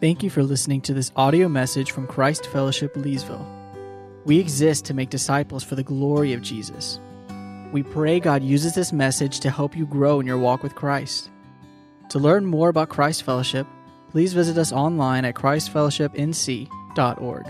Thank you for listening to this audio message from Christ Fellowship Leesville. We exist to make disciples for the glory of Jesus. We pray God uses this message to help you grow in your walk with Christ. To learn more about Christ Fellowship, please visit us online at christfellowshipnc.org.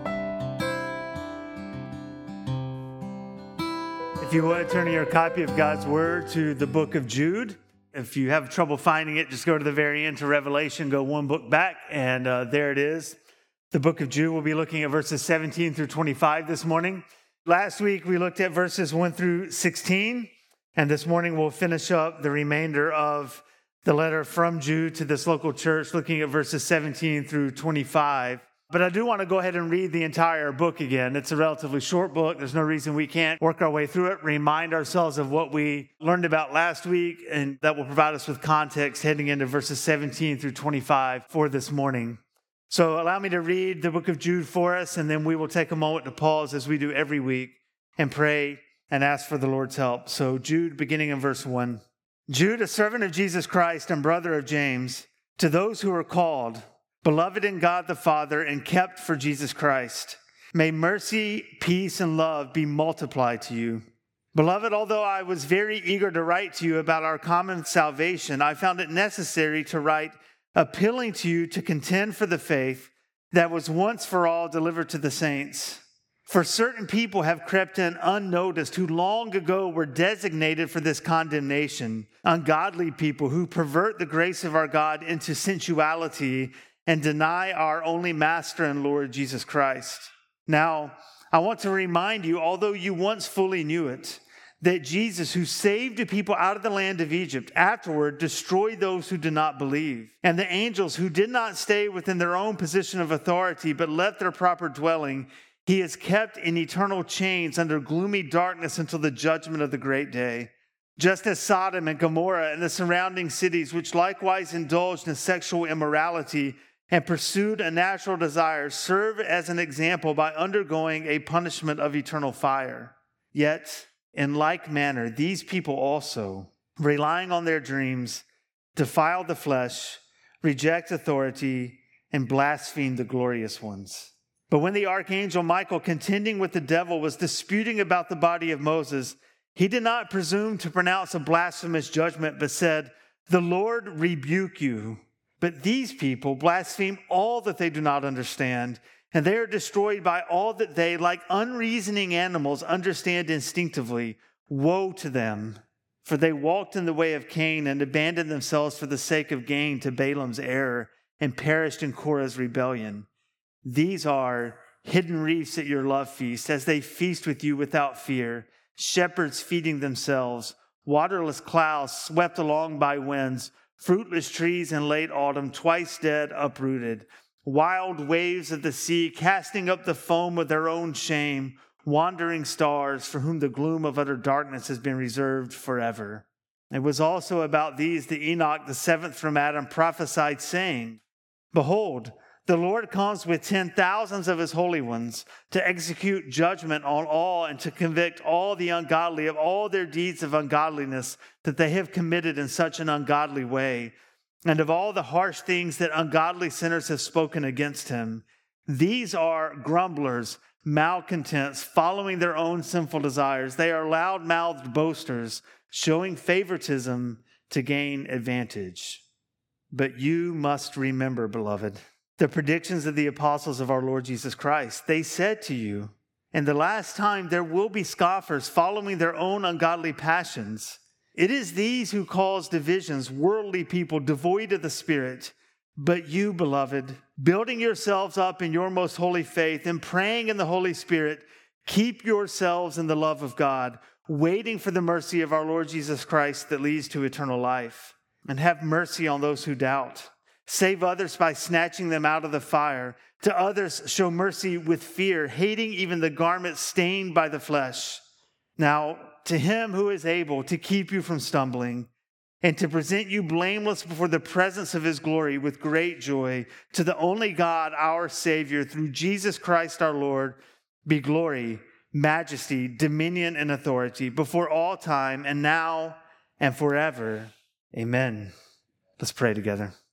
If you would, turn your copy of God's Word to the book of Jude. If you have trouble finding it, just go to the very end to Revelation, go one book back, and there it is. The book of Jude, we'll be looking at verses 17 through 25 this morning. Last week, we looked at verses 1 through 16, and this morning we'll finish up the remainder of the letter from Jude to this local church, looking at verses 17 through 25. But I do want to go ahead and read the entire book again. It's a relatively short book. There's no reason we can't work our way through it, remind ourselves of what we learned about last week, and that will provide us with context heading into verses 17 through 25 for this morning. So allow me to read the book of Jude for us, and then we will take a moment to pause as we do every week and pray and ask for the Lord's help. So Jude, beginning in verse 1. Jude, a servant of Jesus Christ and brother of James, to those who are called, beloved in God the Father, and kept for Jesus Christ, may mercy, peace, and love be multiplied to you. Beloved, although I was very eager to write to you about our common salvation, I found it necessary to write appealing to you to contend for the faith that was once for all delivered to the saints. For certain people have crept in unnoticed who long ago were designated for this condemnation, ungodly people who pervert the grace of our God into sensuality and deny our only Master and Lord Jesus Christ. Now, I want to remind you, although you once fully knew it, that Jesus, who saved the people out of the land of Egypt, afterward destroyed those who did not believe. And the angels who did not stay within their own position of authority, but left their proper dwelling, he is kept in eternal chains under gloomy darkness until the judgment of the great day. Just as Sodom and Gomorrah and the surrounding cities, which likewise indulged in sexual immorality and pursued unnatural desires, serve as an example by undergoing a punishment of eternal fire. Yet, in like manner, these people also, relying on their dreams, defile the flesh, reject authority, and blaspheme the glorious ones. But when the archangel Michael, contending with the devil, was disputing about the body of Moses, he did not presume to pronounce a blasphemous judgment, but said, "The Lord rebuke you." But these people blaspheme all that they do not understand, and they are destroyed by all that they, like unreasoning animals, understand instinctively. Woe to them, for they walked in the way of Cain and abandoned themselves for the sake of gain to Balaam's error and perished in Korah's rebellion. These are hidden reefs at your love feast, as they feast with you without fear, shepherds feeding themselves, waterless clouds swept along by winds, fruitless trees in late autumn, twice dead, uprooted, wild waves of the sea, casting up the foam of their own shame, wandering stars for whom the gloom of utter darkness has been reserved forever. It was also about these that Enoch, the seventh from Adam, prophesied, saying, "Behold, the Lord comes with 10,000s of his holy ones to execute judgment on all and to convict all the ungodly of all their deeds of ungodliness that they have committed in such an ungodly way, and of all the harsh things that ungodly sinners have spoken against him. These are grumblers, malcontents, following their own sinful desires. They are loud-mouthed boasters, showing favoritism to gain advantage. But you must remember, beloved, the predictions of the apostles of our Lord Jesus Christ. They said to you, in the last time there will be scoffers following their own ungodly passions. It is these who cause divisions, worldly people devoid of the Spirit. But you, beloved, building yourselves up in your most holy faith and praying in the Holy Spirit, keep yourselves in the love of God, waiting for the mercy of our Lord Jesus Christ that leads to eternal life. And have mercy on those who doubt. Save others by snatching them out of the fire. To others, show mercy with fear, hating even the garment stained by the flesh. Now, to him who is able to keep you from stumbling and to present you blameless before the presence of his glory with great joy, to the only God, our Savior, through Jesus Christ our Lord, be glory, majesty, dominion, and authority before all time and now and forever. Amen. Let's pray together.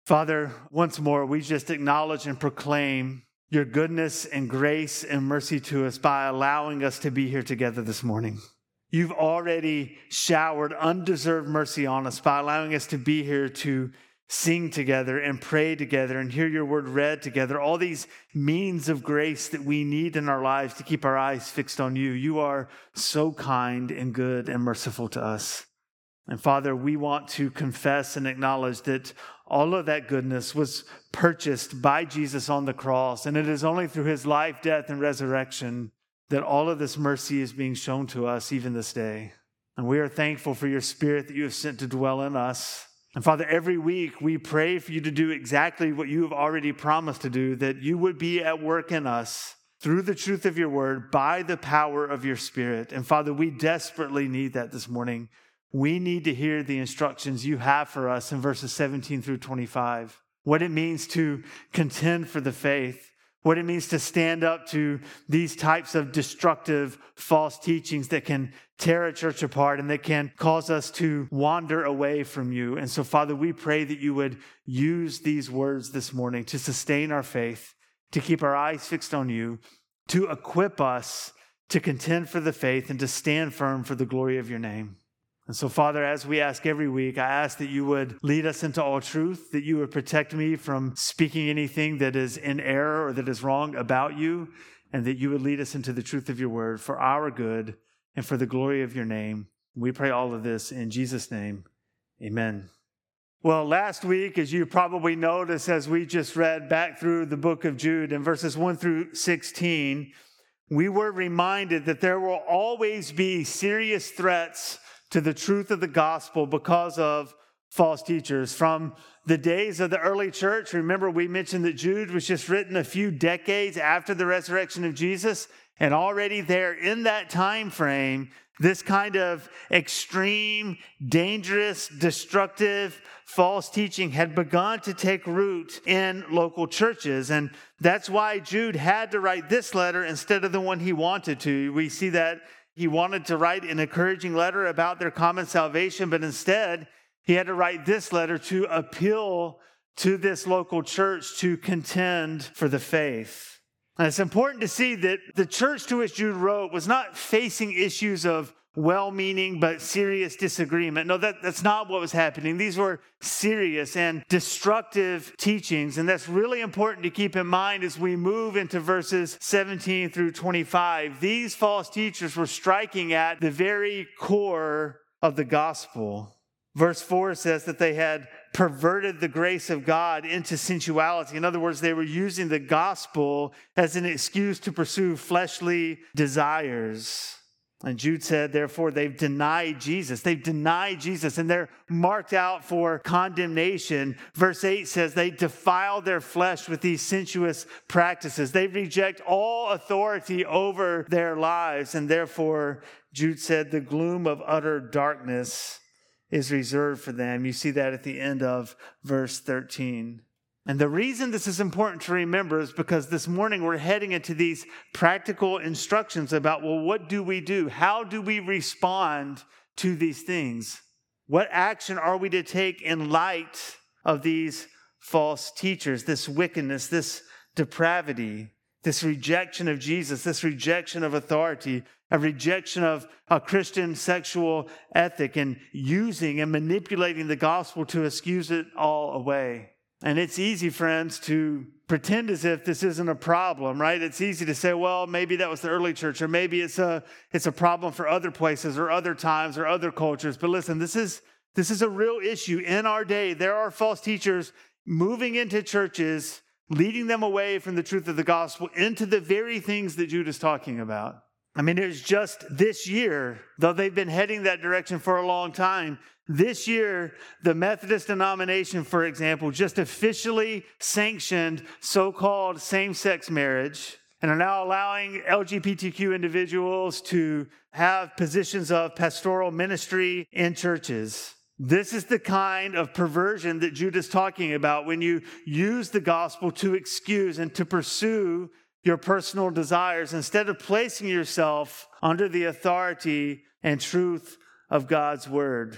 Father, once more, we just acknowledge and proclaim your goodness and grace and mercy to us by allowing us to be here together this morning. You've already showered undeserved mercy on us by allowing us to be here to sing together and pray together and hear your word read together. All these means of grace that we need in our lives to keep our eyes fixed on you. You are so kind and good and merciful to us. And Father, we want to confess and acknowledge that all of that goodness was purchased by Jesus on the cross. And it is only through his life, death, and resurrection that all of this mercy is being shown to us even this day. And we are thankful for your Spirit that you have sent to dwell in us. And Father, every week we pray for you to do exactly what you have already promised to do, that you would be at work in us through the truth of your word by the power of your Spirit. And Father, we desperately need that this morning. We need to hear the instructions you have for us in verses 17 through 25. What it means to contend for the faith. What it means to stand up to these types of destructive false teachings that can tear a church apart and that can cause us to wander away from you. And so, Father, we pray that you would use these words this morning to sustain our faith, to keep our eyes fixed on you, to equip us to contend for the faith and to stand firm for the glory of your name. And so, Father, as we ask every week, I ask that you would lead us into all truth, that you would protect me from speaking anything that is in error or that is wrong about you, and that you would lead us into the truth of your word for our good and for the glory of your name. We pray all of this in Jesus' name. Amen. Well, last week, as you probably noticed, as we just read back through the book of Jude in verses 1 through 16, we were reminded that there will always be serious threats to the truth of the gospel because of false teachers. From the days of the early church, remember we mentioned that Jude was just written a few decades after the resurrection of Jesus, and already there in that time frame, this kind of extreme, dangerous, destructive, false teaching had begun to take root in local churches. And that's why Jude had to write this letter instead of the one he wanted to. We see that he wanted to write an encouraging letter about their common salvation, but instead he had to write this letter to appeal to this local church to contend for the faith. And it's important to see that the church to which Jude wrote was not facing issues of well-meaning but serious disagreement. No, that's not what was happening. These were serious and destructive teachings, and that's really important to keep in mind as we move into verses 17 through 25. These false teachers were striking at the very core of the gospel. Verse 4 says that they had perverted the grace of God into sensuality. In other words, they were using the gospel as an excuse to pursue fleshly desires. And Jude said, therefore, they've denied Jesus. They've denied Jesus, and they're marked out for condemnation. Verse 8 says they defile their flesh with these sensuous practices. They reject all authority over their lives, and therefore, Jude said, the gloom of utter darkness is reserved for them. You see that at the end of verse 13. And the reason this is important to remember is because this morning we're heading into these practical instructions about, well, what do we do? How do we respond to these things? What action are we to take in light of these false teachers, this wickedness, this depravity, this rejection of Jesus, this rejection of authority, a rejection of a Christian sexual ethic, and using and manipulating the gospel to excuse it all away? And it's easy, friends, to pretend as if this isn't a problem, right? It's easy to say, well, maybe that was the early church, or maybe it's a problem for other places or other times or other cultures. But listen, this is a real issue in our day. There are false teachers moving into churches, leading them away from the truth of the gospel into the very things that Jude is talking about. I mean, it was just this year, though they've been heading that direction for a long time, this year, the Methodist denomination, for example, just officially sanctioned so-called same-sex marriage and are now allowing LGBTQ individuals to have positions of pastoral ministry in churches. This is the kind of perversion that Jude is talking about when you use the gospel to excuse and to pursue your personal desires instead of placing yourself under the authority and truth of God's word.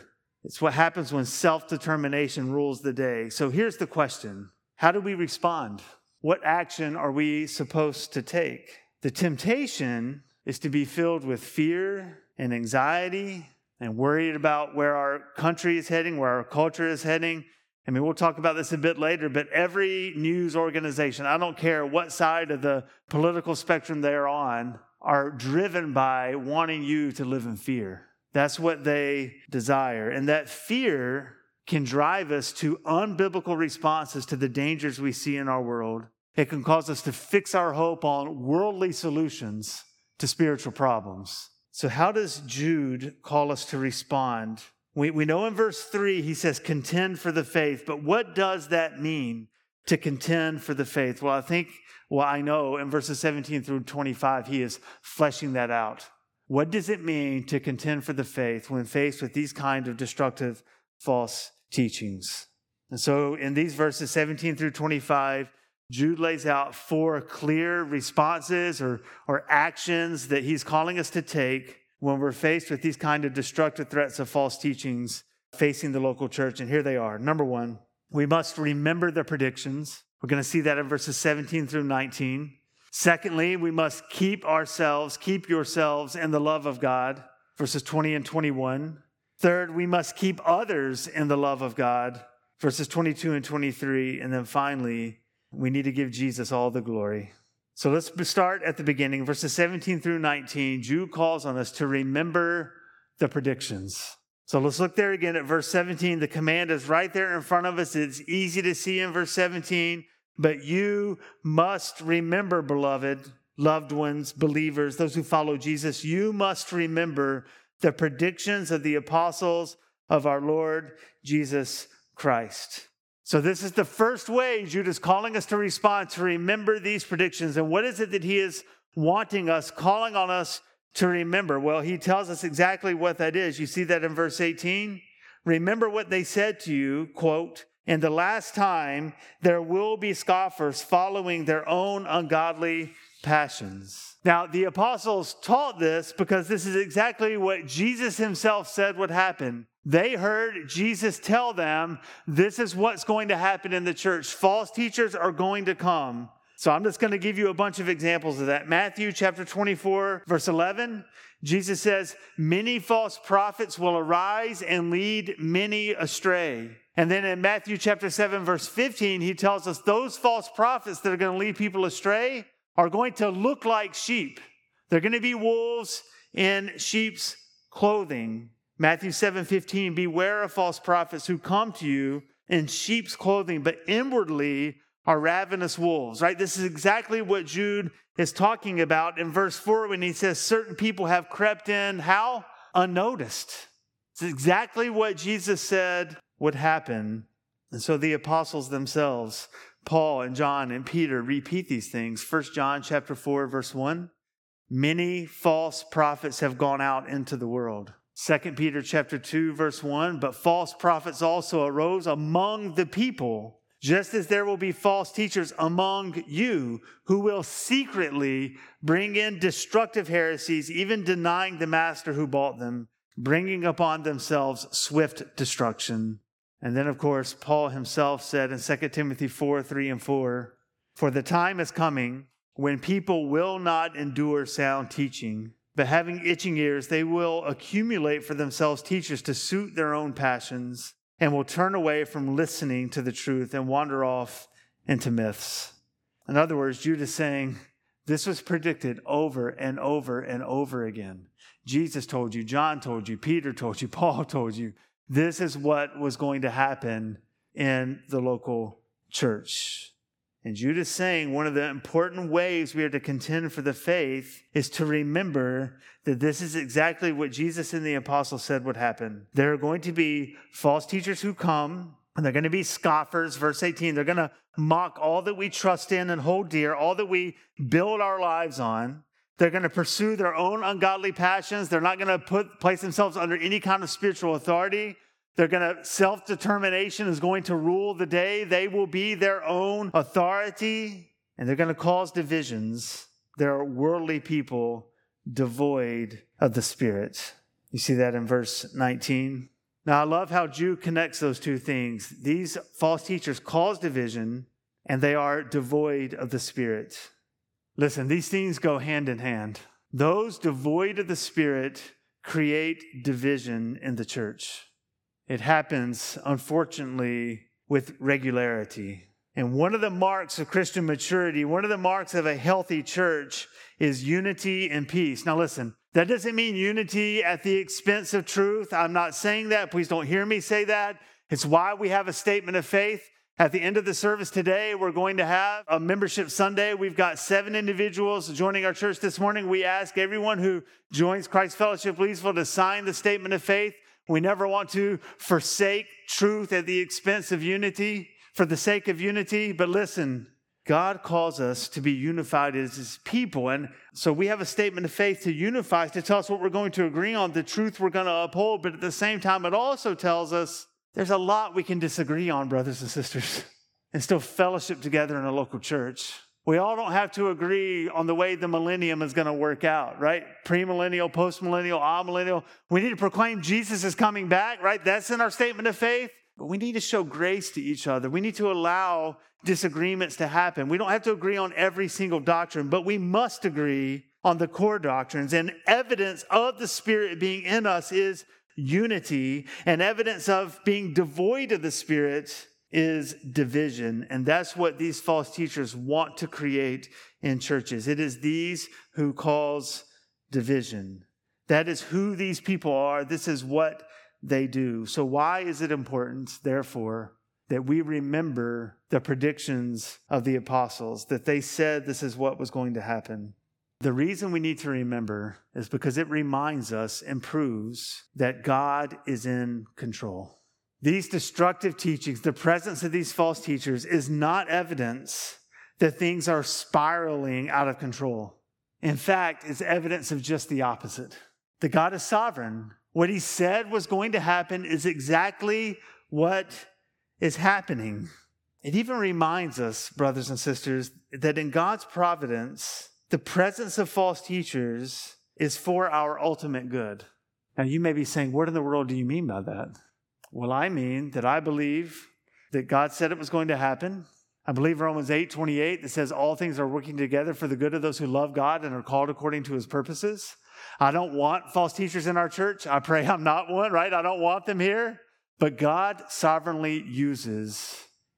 It's what happens when self-determination rules the day. So here's the question. How do we respond? What action are we supposed to take? The temptation is to be filled with fear and anxiety and worried about where our country is heading, where our culture is heading. I mean, we'll talk about this a bit later, but every news organization, I don't care what side of the political spectrum they're on, are driven by wanting you to live in fear. That's what they desire. And that fear can drive us to unbiblical responses to the dangers we see in our world. It can cause us to fix our hope on worldly solutions to spiritual problems. So how does Jude call us to respond? We know in verse 3, he says, contend for the faith. But what does that mean, to contend for the faith? Well, I know in verses 17 through 25, he is fleshing that out. What does it mean to contend for the faith when faced with these kind of destructive false teachings? And so in these verses 17 through 25, Jude lays out 4 clear responses or actions that he's calling us to take when we're faced with these kind of destructive threats of false teachings facing the local church. And here they are. Number 1, we must remember the predictions. We're going to see that in verses 17 through 19. Secondly, we must keep yourselves in the love of God, verses 20 and 21. Third, we must keep others in the love of God, verses 22 and 23. And then finally, we need to give Jesus all the glory. So let's start at the beginning, verses 17 through 19. Jude calls on us to remember the predictions. So let's look there again at verse 17. The command is right there in front of us. It's easy to see in verse 17. But you must remember, beloved, loved ones, believers, those who follow Jesus, you must remember the predictions of the apostles of our Lord Jesus Christ. So this is the first way Jude is calling us to respond, to remember these predictions. And what is it that he is wanting us, calling on us to remember? Well, he tells us exactly what that is. You see that in verse 18. Remember what they said to you, quote, in the last time there will be scoffers following their own ungodly passions. Now, the apostles taught this because this is exactly what Jesus himself said would happen. They heard Jesus tell them, this is what's going to happen in the church. False teachers are going to come. So I'm just going to give you a bunch of examples of that. Matthew chapter 24, verse 11, Jesus says, many false prophets will arise and lead many astray. And then in Matthew chapter 7, verse 15, he tells us those false prophets that are going to lead people astray are going to look like sheep. They're going to be wolves in sheep's clothing. Matthew 7:15, beware of false prophets who come to you in sheep's clothing, but inwardly are ravenous wolves, right? This is exactly what Jude is talking about in verse 4 when he says certain people have crept in, how? Unnoticed. It's exactly what Jesus said would happen. And so the apostles themselves, Paul and John and Peter, repeat these things. 1 John chapter 4, verse 1, many false prophets have gone out into the world. 2 Peter chapter 2, verse 1, but false prophets also arose among the people, just as there will be false teachers among you who will secretly bring in destructive heresies, even denying the master who bought them, bringing upon themselves swift destruction. And then, of course, Paul himself said in 2 Timothy 4, 3 and 4, for the time is coming when people will not endure sound teaching, but having itching ears, they will accumulate for themselves teachers to suit their own passions and will turn away from listening to the truth and wander off into myths. In other words, Jude is saying this was predicted over and over and over again. Jesus told you, John told you, Peter told you, Paul told you. This is what was going to happen in the local church. And Jude is saying one of the important ways we are to contend for the faith is to remember that this is exactly what Jesus and the apostles said would happen. There are going to be false teachers who come, and they're going to be scoffers. Verse 18, they're going to mock all that we trust in and hold dear, all that we build our lives on. They're going to pursue their own ungodly passions. They're not going to place themselves under any kind of spiritual authority. Self-determination is going to rule the day. They will be their own authority, and they're going to cause divisions. They're worldly people devoid of the Spirit. You see that in verse 19. Now, I love how Jude connects those two things. These false teachers cause division, and they are devoid of the Spirit. Listen, these things go hand in hand. Those devoid of the Spirit create division in the church. It happens, unfortunately, with regularity. And one of the marks of Christian maturity, one of the marks of a healthy church is unity and peace. Now listen, that doesn't mean unity at the expense of truth. I'm not saying that. Please don't hear me say that. It's why we have a statement of faith. At the end of the service today, we're going to have a membership Sunday. We've got 7 individuals joining our church this morning. We ask everyone who joins Christ Fellowship Leesville to sign the statement of faith. We never want to forsake truth at the expense of unity for the sake of unity. But listen, God calls us to be unified as His people. And so we have a statement of faith to unify, to tell us what we're going to agree on, the truth we're going to uphold. But at the same time, it also tells us there's a lot we can disagree on, brothers and sisters, and still fellowship together in a local church. We all don't have to agree on the way the millennium is going to work out, right? Premillennial, postmillennial, amillennial. We need to proclaim Jesus is coming back, right? That's in our statement of faith. But we need to show grace to each other. We need to allow disagreements to happen. We don't have to agree on every single doctrine, but we must agree on the core doctrines. And evidence of the Spirit being in us is unity, and evidence of being devoid of the Spirit is division. And that's what these false teachers want to create in churches. It is these who cause division. That is who these people are. This is what they do. So why is it important, therefore, that we remember the predictions of the apostles, that they said this is what was going to happen? The reason we need to remember is because it reminds us and proves that God is in control. These destructive teachings, the presence of these false teachers, is not evidence that things are spiraling out of control. In fact, it's evidence of just the opposite. That God is sovereign. What He said was going to happen is exactly what is happening. It even reminds us, brothers and sisters, that in God's providence, the presence of false teachers is for our ultimate good. Now, you may be saying, what in the world do you mean by that? Well, I mean that I believe that God said it was going to happen. I believe Romans 8:28 that says all things are working together for the good of those who love God and are called according to His purposes. I don't want false teachers in our church. I pray I'm not one, right? I don't want them here. But God sovereignly uses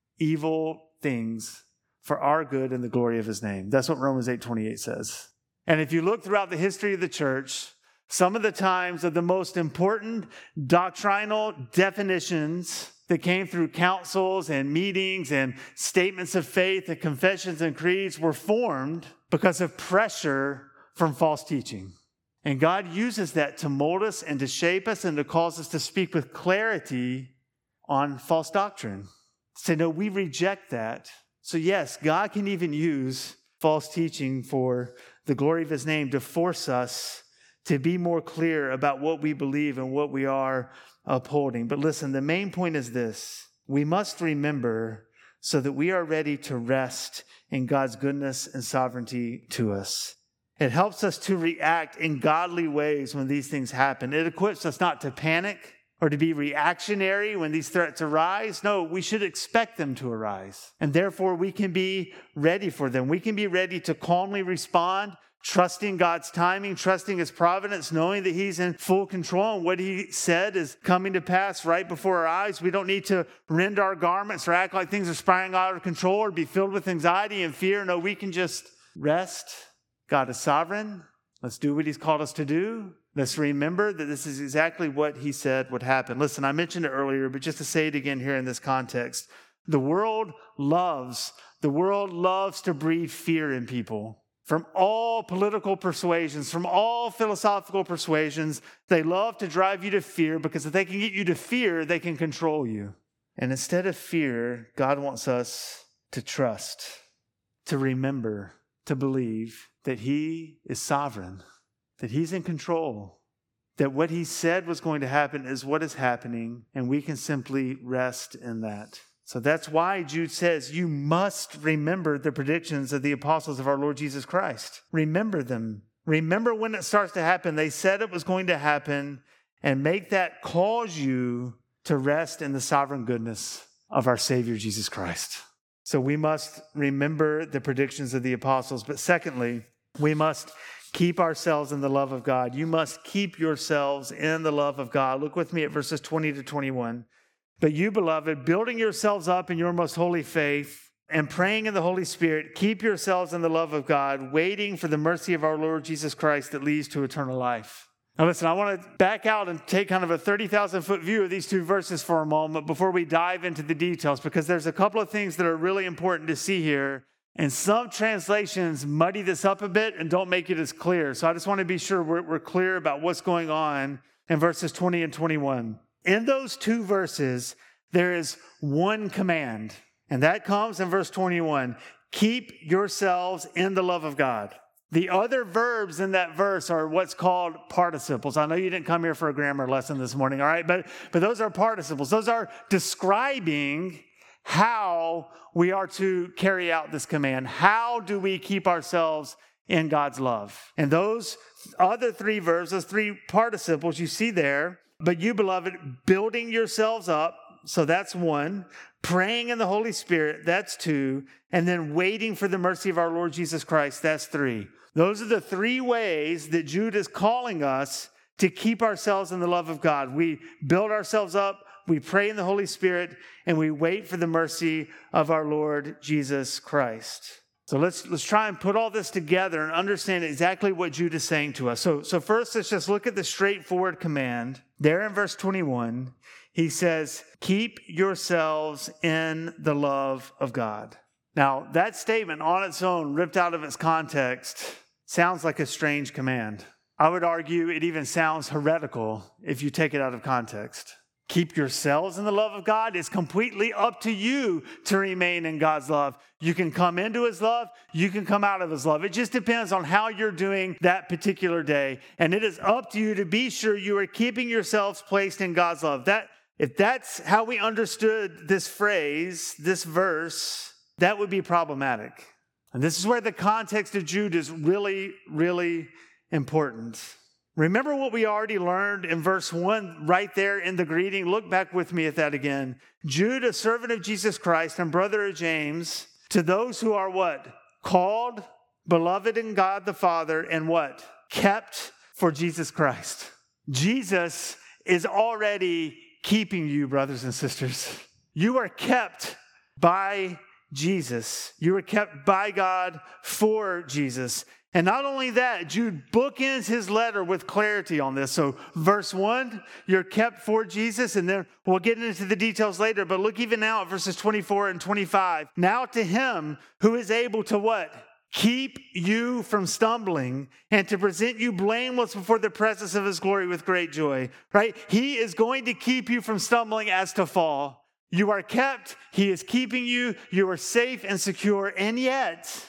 evil things for our good and the glory of His name. That's what Romans 8:28 says. And if you look throughout the history of the church, some of the times of the most important doctrinal definitions that came through councils and meetings and statements of faith and confessions and creeds were formed because of pressure from false teaching. And God uses that to mold us and to shape us and to cause us to speak with clarity on false doctrine. Say, no, we reject that. So yes, God can even use false teaching for the glory of His name to force us to be more clear about what we believe and what we are upholding. But listen, the main point is this. We must remember so that we are ready to rest in God's goodness and sovereignty to us. It helps us to react in godly ways when these things happen. It equips us not to panic or to be reactionary when these threats arise. No, we should expect them to arise. And therefore, we can be ready for them. We can be ready to calmly respond, trusting God's timing, trusting His providence, knowing that He's in full control and what He said is coming to pass right before our eyes. We don't need to rend our garments or act like things are spiraling out of control or be filled with anxiety and fear. No, we can just rest. God is sovereign. Let's do what He's called us to do. Let's remember that this is exactly what He said would happen. Listen, I mentioned it earlier, but just to say it again here in this context, the world loves to breed fear in people. From all political persuasions, from all philosophical persuasions, they love to drive you to fear because if they can get you to fear, they can control you. And instead of fear, God wants us to trust, to remember, to believe that He is sovereign, that He's in control, that what He said was going to happen is what is happening, and we can simply rest in that. So that's why Jude says you must remember the predictions of the apostles of our Lord Jesus Christ. Remember them. Remember when it starts to happen. They said it was going to happen, and make that cause you to rest in the sovereign goodness of our Savior, Jesus Christ. So we must remember the predictions of the apostles. But secondly, we must keep ourselves in the love of God. You must keep yourselves in the love of God. Look with me at verses 20 to 21. But you, beloved, building yourselves up in your most holy faith and praying in the Holy Spirit, keep yourselves in the love of God, waiting for the mercy of our Lord Jesus Christ that leads to eternal life. Now listen, I want to back out and take kind of a 30,000-foot view of these two verses for a moment before we dive into the details, because there's a couple of things that are really important to see here. And some translations muddy this up a bit and don't make it as clear. So I just want to be sure we're clear about what's going on in verses 20 and 21. In those two verses, there is one command, and that comes in verse 21. Keep yourselves in the love of God. The other verbs in that verse are what's called participles. I know you didn't come here for a grammar lesson this morning, all right? But those are participles. Those are describing how we are to carry out this command. How do we keep ourselves in God's love? And those other three verbs, those three participles you see there, but you, beloved, building yourselves up, so that's one. Praying in the Holy Spirit, that's two. And then waiting for the mercy of our Lord Jesus Christ, that's three. Those are the three ways that Jude is calling us to keep ourselves in the love of God. We build ourselves up, we pray in the Holy Spirit, and we wait for the mercy of our Lord Jesus Christ. So let's try and put all this together and understand exactly what Jude is saying to us. So first, let's just look at the straightforward command. There in verse 21, he says, keep yourselves in the love of God. Now, that statement on its own, ripped out of its context, sounds like a strange command. I would argue it even sounds heretical if you take it out of context. Keep yourselves in the love of God. It's completely up to you to remain in God's love. You can come into his love. You can come out of his love. It just depends on how you're doing that particular day. And it is up to you to be sure you are keeping yourselves placed in God's love. If that's how we understood this phrase, this verse, that would be problematic. And this is where the context of Jude is really, really important. Remember what we already learned in verse 1 right there in the greeting? Look back with me at that again. Jude, a servant of Jesus Christ and brother of James, to those who are what? Called, beloved in God the Father, and what? Kept for Jesus Christ. Jesus is already keeping you, brothers and sisters. You are kept by Jesus. You are kept by God for Jesus. And not only that, Jude bookends his letter with clarity on this. So verse 1, you're kept for Jesus, and then we'll get into the details later, but look even now at verses 24 and 25. Now to him who is able to what? Keep you from stumbling and to present you blameless before the presence of his glory with great joy, right? He is going to keep you from stumbling as to fall. You are kept. He is keeping you. You are safe and secure. And yet,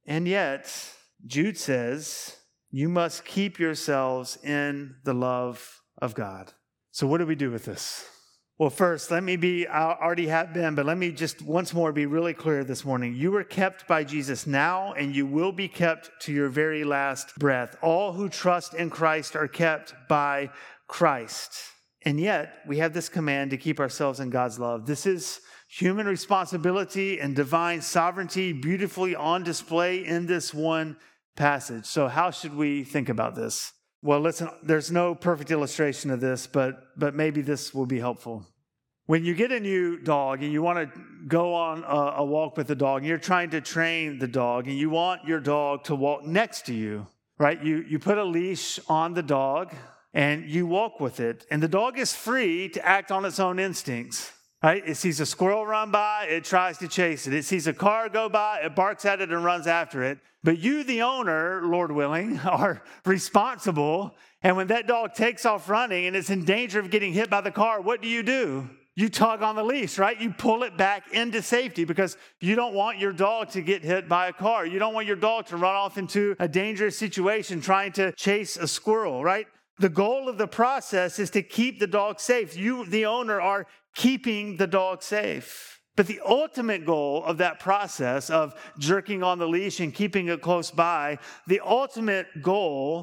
Jude says, you must keep yourselves in the love of God. So what do we do with this? Well, first, I already have been, but let me just once more be really clear this morning. You are kept by Jesus now, and you will be kept to your very last breath. All who trust in Christ are kept by Christ. And yet, we have this command to keep ourselves in God's love. This is human responsibility and divine sovereignty beautifully on display in this one passage. So how should we think about this? Well, listen, there's no perfect illustration of this, but maybe this will be helpful. When you get a new dog and you want to go on a walk with the dog, and you're trying to train the dog, and you want your dog to walk next to you, right? You put a leash on the dog, and you walk with it, and the dog is free to act on its own instincts. Right? It sees a squirrel run by, it tries to chase it. It sees a car go by, it barks at it and runs after it. But you, the owner, Lord willing, are responsible. And when that dog takes off running and it's in danger of getting hit by the car, what do? You tug on the leash, right? You pull it back into safety because you don't want your dog to get hit by a car. You don't want your dog to run off into a dangerous situation trying to chase a squirrel, right? The goal of the process is to keep the dog safe. You, the owner, are keeping the dog safe. But the ultimate goal of that process of jerking on the leash and keeping it close by, the ultimate goal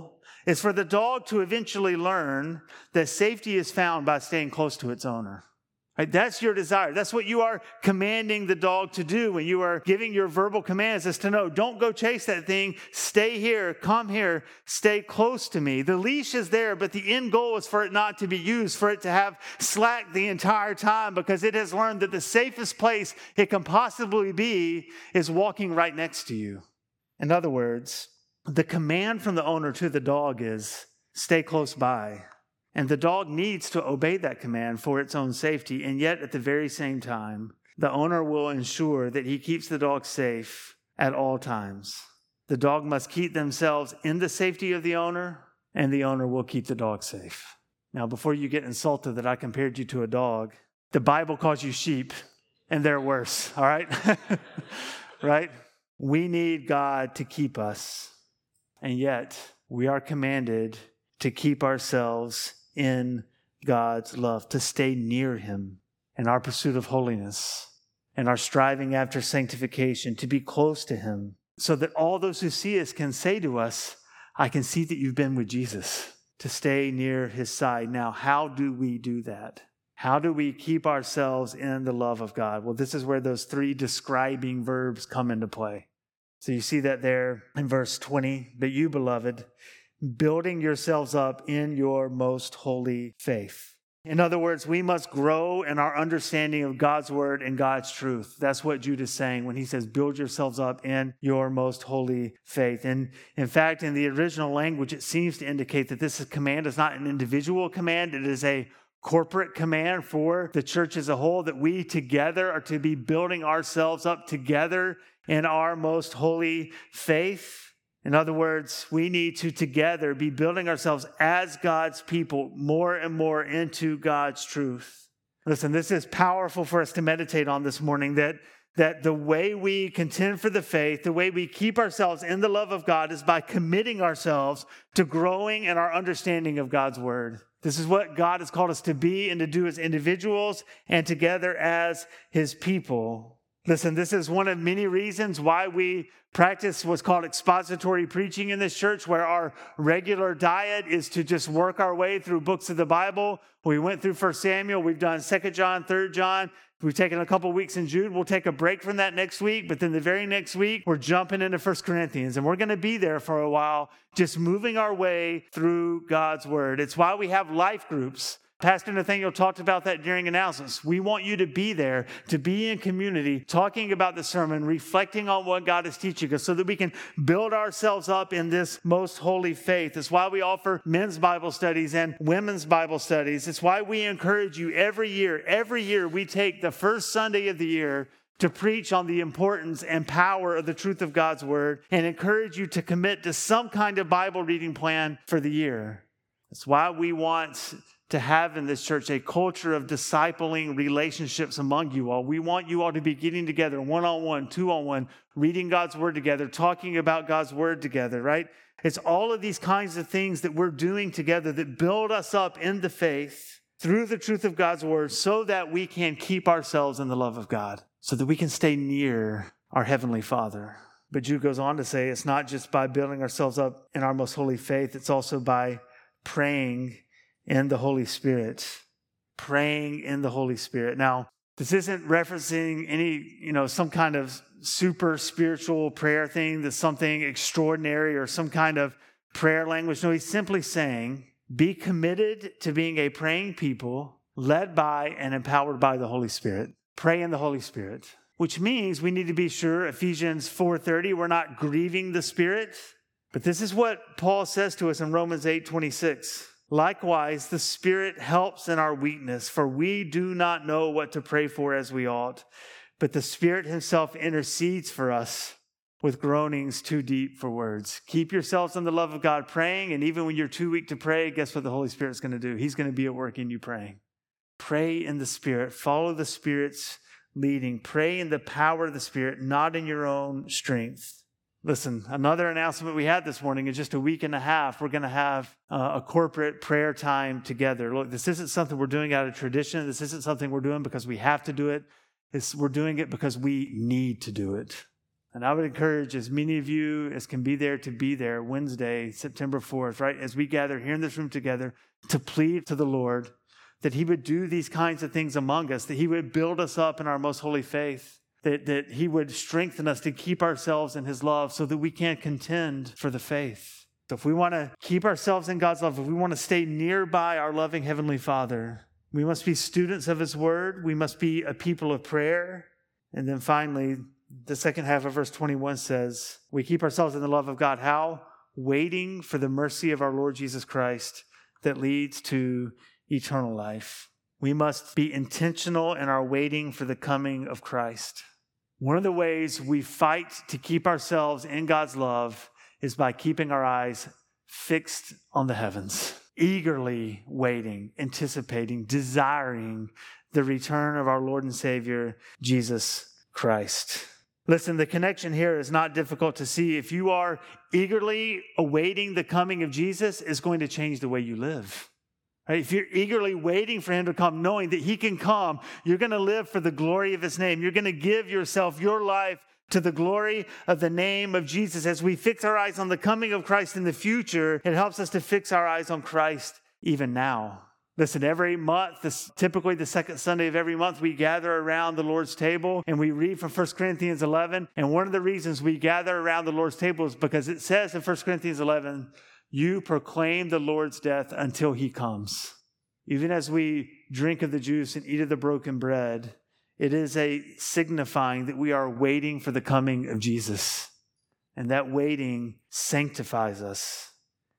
is for the dog to eventually learn that safety is found by staying close to its owner. Right? That's your desire. That's what you are commanding the dog to do when you are giving your verbal commands, is to know, don't go chase that thing. Stay here, come here, stay close to me. The leash is there, but the end goal is for it not to be used, for it to have slack the entire time, because it has learned that the safest place it can possibly be is walking right next to you. In other words, the command from the owner to the dog is stay close by. And the dog needs to obey that command for its own safety. And yet, at the very same time, the owner will ensure that he keeps the dog safe at all times. The dog must keep themselves in the safety of the owner, and the owner will keep the dog safe. Now, before you get insulted that I compared you to a dog, the Bible calls you sheep, and they're worse, all right? Right? We need God to keep us, and yet we are commanded to keep ourselves in God's love, to stay near Him in our pursuit of holiness and our striving after sanctification, to be close to Him, so that all those who see us can say to us, I can see that you've been with Jesus, to stay near His side. Now, how do we do that? How do we keep ourselves in the love of God? Well, this is where those three describing verbs come into play. So you see that there in verse 20, but you, beloved, building yourselves up in your most holy faith. In other words, we must grow in our understanding of God's word and God's truth. That's what Jude is saying when he says, build yourselves up in your most holy faith. And in fact, in the original language, it seems to indicate that this command is not an individual command. It is a corporate command for the church as a whole, that we together are to be building ourselves up together in our most holy faith. In other words, we need to together be building ourselves as God's people more and more into God's truth. Listen, this is powerful for us to meditate on this morning, that the way we contend for the faith, the way we keep ourselves in the love of God, is by committing ourselves to growing in our understanding of God's word. This is what God has called us to be and to do as individuals and together as His people. Listen, this is one of many reasons why we practice what's called expository preaching in this church, where our regular diet is to just work our way through books of the Bible. We went through 1 Samuel. We've done 2 John, 3 John. We've taken a couple weeks in Jude. We'll take a break from that next week. But then the very next week, we're jumping into 1 Corinthians. And we're going to be there for a while, just moving our way through God's word. It's why we have life groups. Pastor Nathaniel talked about that during announcements. We want you to be there, to be in community, talking about the sermon, reflecting on what God is teaching us, so that we can build ourselves up in this most holy faith. It's why we offer men's Bible studies and women's Bible studies. It's why we encourage you every year. Every year we take the first Sunday of the year to preach on the importance and power of the truth of God's word, and encourage you to commit to some kind of Bible reading plan for the year. It's why we want to have in this church a culture of discipling relationships among you all. We want you all to be getting together one-on-one, two-on-one, reading God's word together, talking about God's word together, right? It's all of these kinds of things that we're doing together that build us up in the faith through the truth of God's word, so that we can keep ourselves in the love of God, so that we can stay near our Heavenly Father. But Jude goes on to say it's not just by building ourselves up in our most holy faith, it's also by praying in the Holy Spirit. Praying in the Holy Spirit. Now, this isn't referencing any, some kind of super spiritual prayer thing, that's something extraordinary or some kind of prayer language. No, he's simply saying, be committed to being a praying people led by and empowered by the Holy Spirit. Pray in the Holy Spirit, which means we need to be sure, Ephesians 4:30, we're not grieving the Spirit. But this is what Paul says to us in Romans 8:26. Likewise, the Spirit helps in our weakness, for we do not know what to pray for as we ought, but the Spirit Himself intercedes for us with groanings too deep for words. Keep yourselves in the love of God praying, and even when you're too weak to pray, guess what the Holy Spirit's going to do? He's going to be at work in you praying. Pray in the Spirit. Follow the Spirit's leading. Pray in the power of the Spirit, not in your own strength. Listen, another announcement we had this morning, in just a week and a half, we're going to have a corporate prayer time together. Look, this isn't something we're doing out of tradition. This isn't something we're doing because we have to do it. We're doing it because we need to do it. And I would encourage as many of you as can be there to be there Wednesday, September 4th, right? As we gather here in this room together to plead to the Lord that he would do these kinds of things among us, that he would build us up in our most holy faith, that he would strengthen us to keep ourselves in his love so that we can contend for the faith. So if we want to keep ourselves in God's love, if we want to stay nearby our loving Heavenly Father, we must be students of his word. We must be a people of prayer. And then finally, the second half of verse 21 says, we keep ourselves in the love of God. How? Waiting for the mercy of our Lord Jesus Christ that leads to eternal life. We must be intentional in our waiting for the coming of Christ. One of the ways we fight to keep ourselves in God's love is by keeping our eyes fixed on the heavens, eagerly waiting, anticipating, desiring the return of our Lord and Savior, Jesus Christ. Listen, the connection here is not difficult to see. If you are eagerly awaiting the coming of Jesus, it's going to change the way you live. Right? If you're eagerly waiting for him to come, knowing that he can come, you're going to live for the glory of his name. You're going to give yourself, your life, to the glory of the name of Jesus. As we fix our eyes on the coming of Christ in the future, it helps us to fix our eyes on Christ even now. Listen, every month, typically the second Sunday of every month, we gather around the Lord's table and we read from 1 Corinthians 11. And one of the reasons we gather around the Lord's table is because it says in 1 Corinthians 11, you proclaim the Lord's death until he comes. Even as we drink of the juice and eat of the broken bread, it is a signifying that we are waiting for the coming of Jesus. And that waiting sanctifies us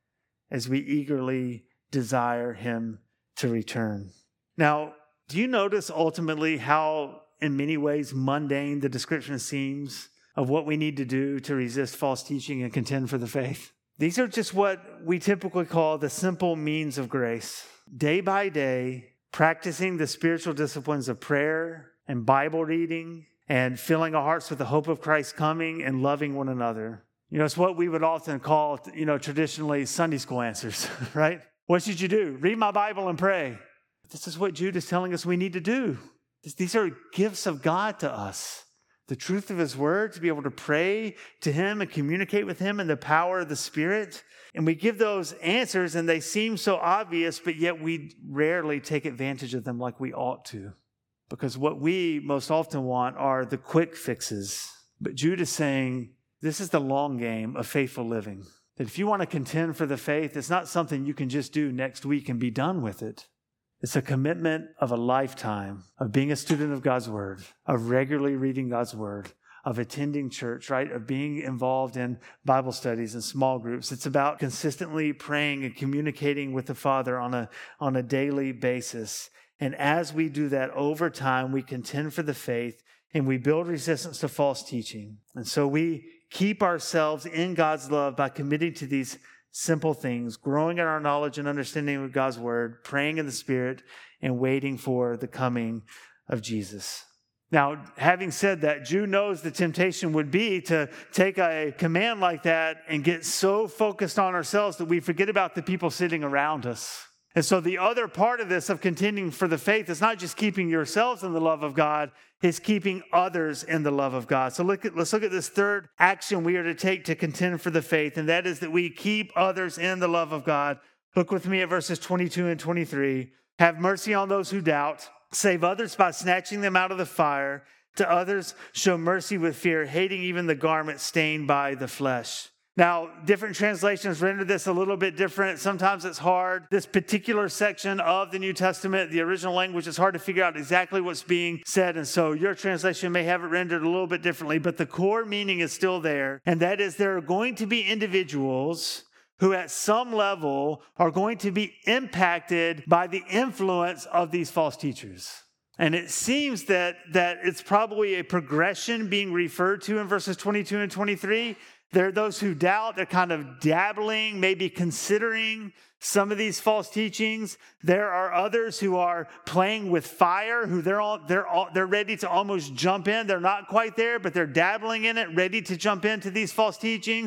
as we eagerly desire him to return. Now, do you notice ultimately how, in many ways, mundane the description seems of what we need to do to resist false teaching and contend for the faith? These are just what we typically call the simple means of grace. Day by day, practicing the spiritual disciplines of prayer and Bible reading and filling our hearts with the hope of Christ's coming and loving one another. It's what we would often call, traditionally Sunday school answers, right? What should you do? Read my Bible and pray. This is what Jude is telling us we need to do. These are gifts of God to us. The truth of his word, to be able to pray to him and communicate with him in the power of the Spirit. And we give those answers and they seem so obvious, but yet we rarely take advantage of them like we ought to. Because what we most often want are the quick fixes. But Jude is saying this is the long game of faithful living. That if you want to contend for the faith, it's not something you can just do next week and be done with it. It's a commitment of a lifetime of being a student of God's word, of regularly reading God's word, of attending church, right? Of being involved in Bible studies and small groups. It's about consistently praying and communicating with the Father on a daily basis. And as we do that over time, we contend for the faith and we build resistance to false teaching. And so we keep ourselves in God's love by committing to these simple things, growing in our knowledge and understanding of God's word, praying in the Spirit, and waiting for the coming of Jesus. Now, having said that, Jude knows the temptation would be to take a command like that and get so focused on ourselves that we forget about the people sitting around us. And so the other part of this of contending for the faith is not just keeping yourselves in the love of God, it's keeping others in the love of God. So let's look at this third action we are to take to contend for the faith, and that is that we keep others in the love of God. Look with me at verses 22 and 23. Have mercy on those who doubt. Save others by snatching them out of the fire. To others, show mercy with fear, hating even the garment stained by the flesh. Now, different translations render this a little bit different. Sometimes it's hard. This particular section of the New Testament, the original language, it's hard to figure out exactly what's being said. And so your translation may have it rendered a little bit differently, but the core meaning is still there. And that is there are going to be individuals who at some level are going to be impacted by the influence of these false teachers. And it seems that it's probably a progression being referred to in verses 22 and 23. There are those who doubt, they're kind of dabbling, maybe considering some of these false teachings. There are others who are playing with fire, who they're ready to almost jump in. They're not quite there, but they're dabbling in it, ready to jump into these false teachings.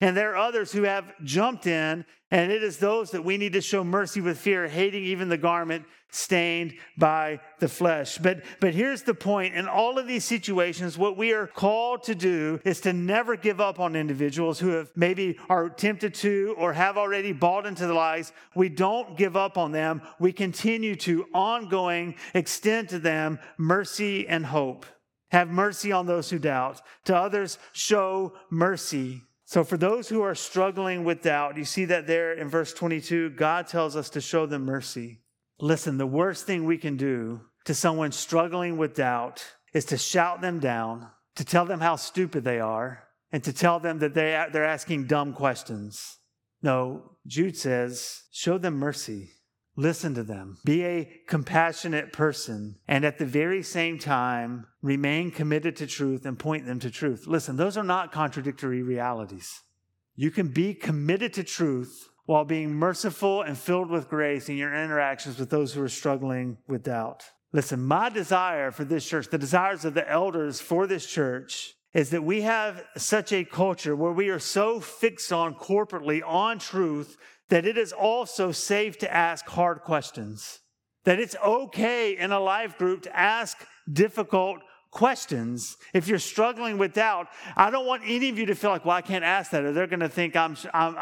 And there are others who have jumped in, and it is those that we need to show mercy with fear, hating even the garment stained by the flesh. But here's the point. In all of these situations, what we are called to do is to never give up on individuals who have maybe are tempted to or have already bought into the lies. We don't give up on them. We continue to ongoing extend to them mercy and hope. Have mercy on those who doubt. To others, show mercy. So for those who are struggling with doubt, you see that there in verse 22, God tells us to show them mercy. Listen, the worst thing we can do to someone struggling with doubt is to shout them down, to tell them how stupid they are, and to tell them that they're asking dumb questions. No, Jude says, show them mercy. Listen to them. Be a compassionate person. And at the very same time, remain committed to truth and point them to truth. Listen, those are not contradictory realities. You can be committed to truth while being merciful and filled with grace in your interactions with those who are struggling with doubt. Listen, my desire for this church, the desires of the elders for this church, is that we have such a culture where we are so fixed on corporately on truth that it is also safe to ask hard questions. That it's okay in a life group to ask difficult questions. If you're struggling with doubt, I don't want any of you to feel like, well, I can't ask that, or they're going to think I'm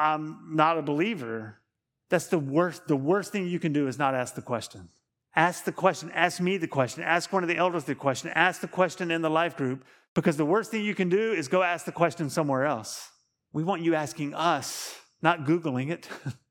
not a believer. That's the worst. The worst thing you can do is not ask the question. Ask the question. Ask me the question. Ask one of the elders the question. Ask the question in the life group, because the worst thing you can do is go ask the question somewhere else. We want you asking us, not Googling it.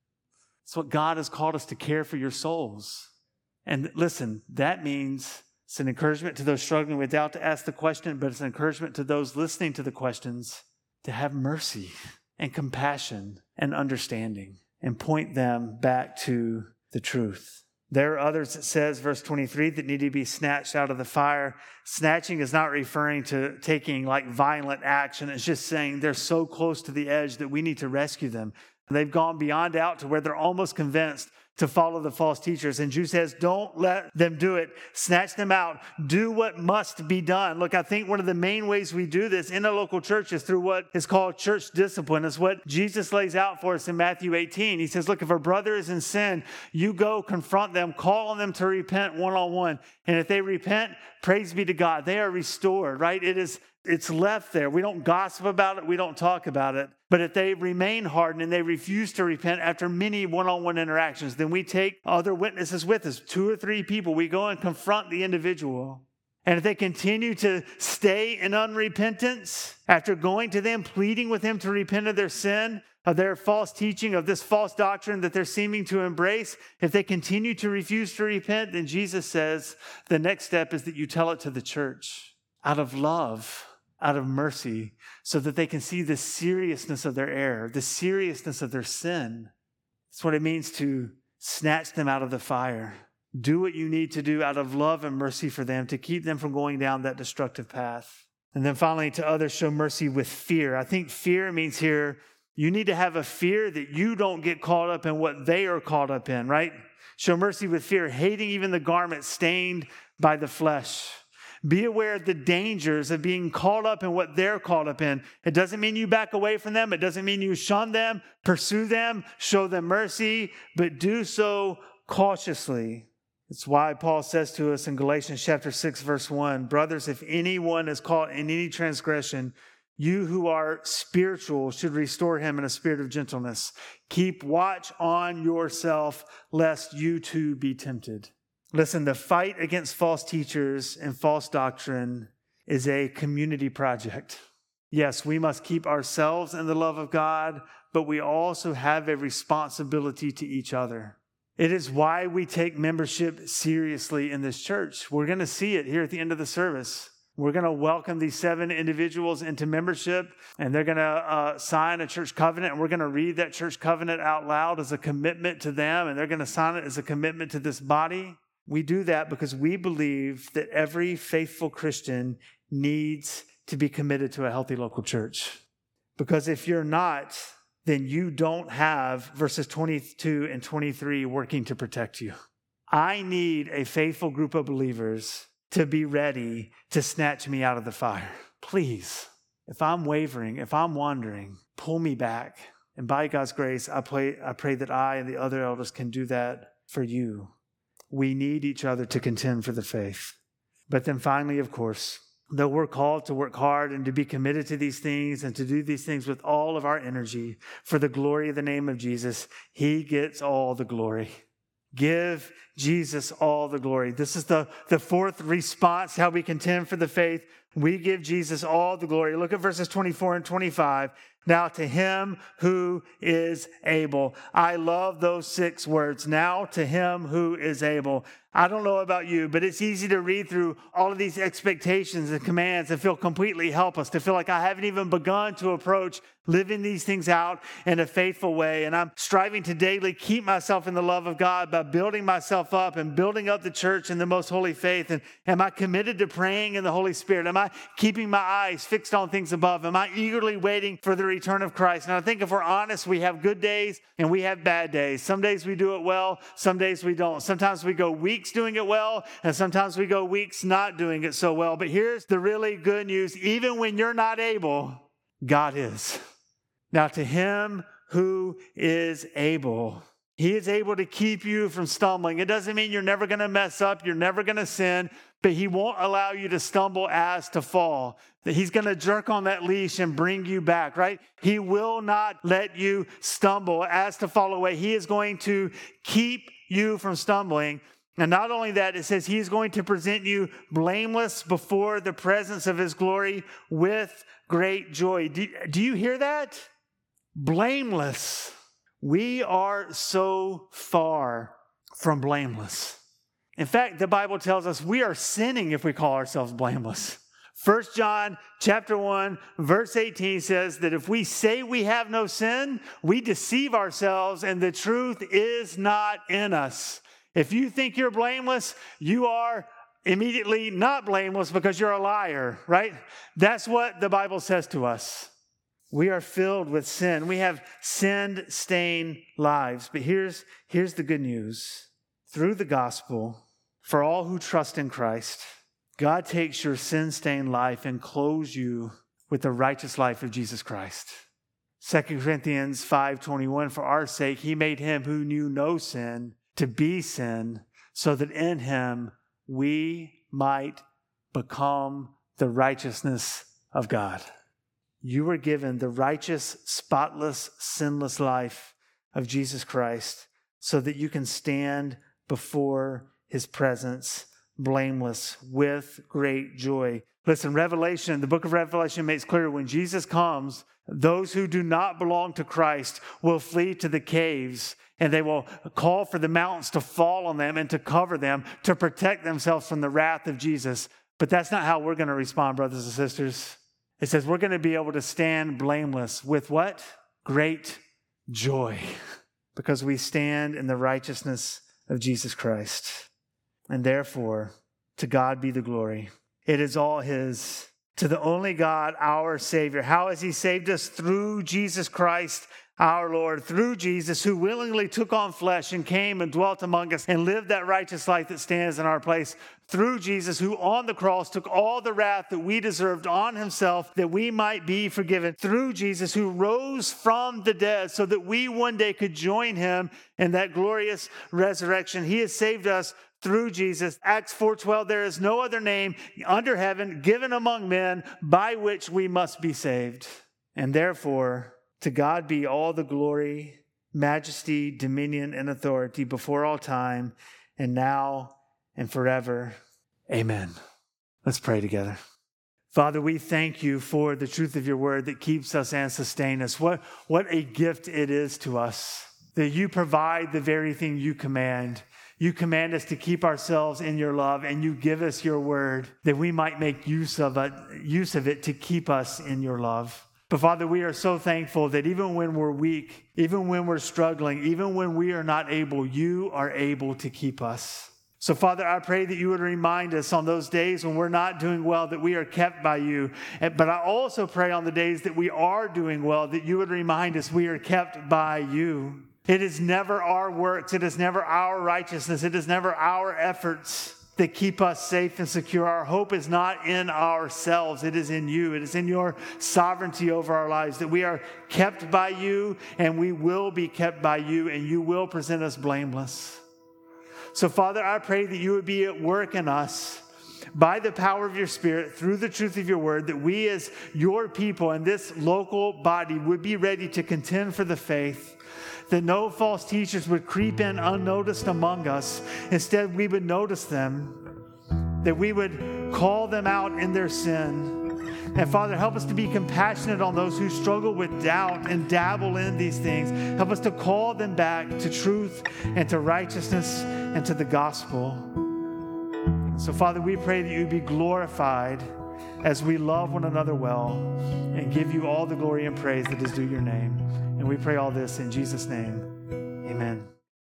It's what God has called us to care for your souls. And listen, that means it's an encouragement to those struggling with doubt to ask the question, but it's an encouragement to those listening to the questions to have mercy and compassion and understanding and point them back to the truth. There are others, it says, verse 23, that need to be snatched out of the fire. Snatching is not referring to taking like violent action. It's just saying they're so close to the edge that we need to rescue them. They've gone beyond doubt to where they're almost convinced to follow the false teachers. And Jude says, don't let them do it. Snatch them out. Do what must be done. Look, I think one of the main ways we do this in a local church is through what is called church discipline. It's what Jesus lays out for us in Matthew 18. He says, look, if a brother is in sin, you go confront them, call on them to repent one-on-one. And if they repent, praise be to God, they are restored, right? It's left there. We don't gossip about it. We don't talk about it. But if they remain hardened and they refuse to repent after many one-on-one interactions, then we take other witnesses with us, 2 or 3 people. We go and confront the individual. And if they continue to stay in unrepentance, after going to them, pleading with them to repent of their sin, of their false teaching, of this false doctrine that they're seeming to embrace, if they continue to refuse to repent, then Jesus says the next step is that you tell it to the church out of love, out of mercy, so that they can see the seriousness of their error, the seriousness of their sin. That's what it means to snatch them out of the fire. Do what you need to do out of love and mercy for them to keep them from going down that destructive path. And then finally, to others, show mercy with fear. I think fear means here, you need to have a fear that you don't get caught up in what they are caught up in, right? Show mercy with fear, hating even the garment stained by the flesh. Be aware of the dangers of being caught up in what they're caught up in. It doesn't mean you back away from them. It doesn't mean you shun them, pursue them, show them mercy, but do so cautiously. It's why Paul says to us in Galatians chapter 6, verse 1, brothers, if anyone is caught in any transgression, you who are spiritual should restore him in a spirit of gentleness. Keep watch on yourself, lest you too be tempted. Listen, the fight against false teachers and false doctrine is a community project. Yes, we must keep ourselves in the love of God, but we also have a responsibility to each other. It is why we take membership seriously in this church. We're going to see it here at the end of the service. We're going to welcome these 7 individuals into membership, and they're going to sign a church covenant, and we're going to read that church covenant out loud as a commitment to them, and they're going to sign it as a commitment to this body. We do that because we believe that every faithful Christian needs to be committed to a healthy local church. Because if you're not, then you don't have verses 22 and 23 working to protect you. I need a faithful group of believers to be ready to snatch me out of the fire. Please. if I'm wavering, if I'm wandering, pull me back. And by God's grace, I pray that I and the other elders can do that for you. We need each other to contend for the faith. But then finally, of course, though we're called to work hard and to be committed to these things and to do these things with all of our energy for the glory of the name of Jesus, he gets all the glory. Give Jesus all the glory. This is the fourth response, how we contend for the faith. We give Jesus all the glory. Look at verses 24 and 25. Now to him who is able. I love those 6 words. Now to him who is able. I don't know about you, but it's easy to read through all of these expectations and commands and feel completely helpless, to feel like I haven't even begun to approach living these things out in a faithful way. And I'm striving to daily keep myself in the love of God by building myself up and building up the church in the most holy faith. And am I committed to praying in the Holy Spirit? Am I keeping my eyes fixed on things above? Am I eagerly waiting for the return of Christ? And I think if we're honest, we have good days and we have bad days. Some days we do it well, some days we don't. Sometimes we go weeks doing it well, and sometimes we go weeks not doing it so well. But here's the really good news. Even when you're not able, God is. Now to him who is able. He is able to keep you from stumbling. It doesn't mean you're never going to mess up, you're never going to sin, but he won't allow you to stumble as to fall. That he's going to jerk on that leash and bring you back, right? He will not let you stumble as to fall away. He is going to keep you from stumbling. And not only that, it says he's going to present you blameless before the presence of his glory with great joy. Do you hear that? Blameless. We are so far from blameless. In fact, the Bible tells us we are sinning if we call ourselves blameless. 1 John chapter 1, verse 18 says that if we say we have no sin, we deceive ourselves and the truth is not in us. If you think you're blameless, you are immediately not blameless because you're a liar, right? That's what the Bible says to us. We are filled with sin. We have sin-stained lives. But here's the good news. Through the gospel, for all who trust in Christ, God takes your sin-stained life and clothes you with the righteous life of Jesus Christ. 2 Corinthians 5:21, for our sake, he made him who knew no sin to be sin, so that in him we might become the righteousness of God. You were given the righteous, spotless, sinless life of Jesus Christ so that you can stand before his presence blameless with great joy. Listen, the book of Revelation makes clear when Jesus comes, those who do not belong to Christ will flee to the caves and they will call for the mountains to fall on them and to cover them to protect themselves from the wrath of Jesus. But that's not how we're going to respond, brothers and sisters. It says we're going to be able to stand blameless with what? Great joy, because we stand in the righteousness of Jesus Christ. And therefore, to God be the glory. It is all his. To the only God, our Savior. How has he saved us? Through Jesus Christ, our Lord. Through Jesus, who willingly took on flesh and came and dwelt among us and lived that righteous life that stands in our place. Through Jesus, who on the cross took all the wrath that we deserved on himself that we might be forgiven. Through Jesus, who rose from the dead so that we one day could join him in that glorious resurrection. He has saved us through Jesus. Acts 4:12, there is no other name under heaven given among men by which we must be saved. And therefore, to God be all the glory, majesty, dominion, and authority before all time, and now and forever. Amen. Let's pray together. Father, we thank you for the truth of your word that keeps us and sustains us. What a gift it is to us that you provide the very thing you command. You command us to keep ourselves in your love, and you give us your word that we might make use of it to keep us in your love. But Father, we are so thankful that even when we're weak, even when we're struggling, even when we are not able, you are able to keep us. So Father, I pray that you would remind us on those days when we're not doing well that we are kept by you. But I also pray on the days that we are doing well that you would remind us we are kept by you. It is never our works. It is never our righteousness. It is never our efforts that keep us safe and secure. Our hope is not in ourselves. It is in you. It is in your sovereignty over our lives, that we are kept by you and we will be kept by you, and you will present us blameless. So, Father, I pray that you would be at work in us by the power of your Spirit, through the truth of your word, that we as your people and this local body would be ready to contend for the faith, that no false teachers would creep in unnoticed among us. Instead, we would notice them, that we would call them out in their sin. And Father, help us to be compassionate on those who struggle with doubt and dabble in these things. Help us to call them back to truth and to righteousness and to the gospel. So, Father, we pray that you be glorified as we love one another well and give you all the glory and praise that is due your name. And we pray all this in Jesus' name. Amen.